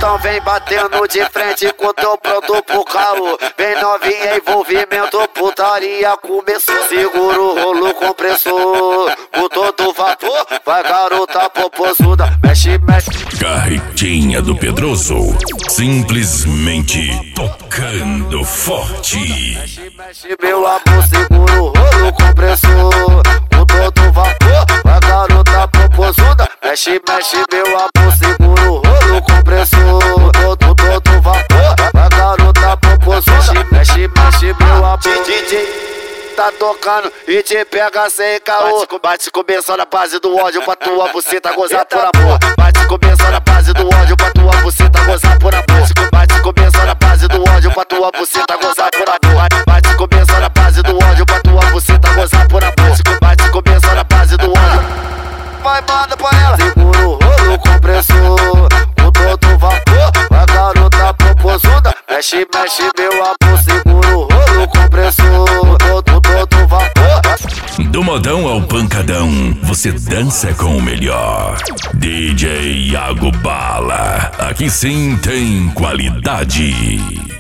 Então vem batendo de frente com teu pronto pro caô. Vem novinha, envolvimento, putaria começou. Segura o rolo compressor, com todo vapor. Vai garota popozuda, mexe, mexe. Carretinha do Pedroso, simplesmente tocando forte. Mexe, mexe meu amor, segura o rolo compressor, com todo vapor. Vai garota popozuda, mexe, mexe meu amor, segura o rolo compressor, todo vapor. Vai garota popozuda, mexe, mexe meu amor. DJ tá tocando e te pega sem caô. Bate começando na base do ódio pra tua buceta gozar por amor. Bate começando na base do ódio pra tua buceta gozar por amor. Bate começando na base do ódio pra tua buceta gozar por amor. Bate começando na base do ódio pra tua buceta gozar por amor. Bate começando na base do ódio. Vai, manda pra ela. Segura o rolo compressor, com todo vapor. Vai garota popozuda, mexe, mexe meu amor. Segura o rolo compressor, todo vapor. Do modão ao pancadão, você dança com o melhor. DJ Iago Bala, aqui sim tem qualidade.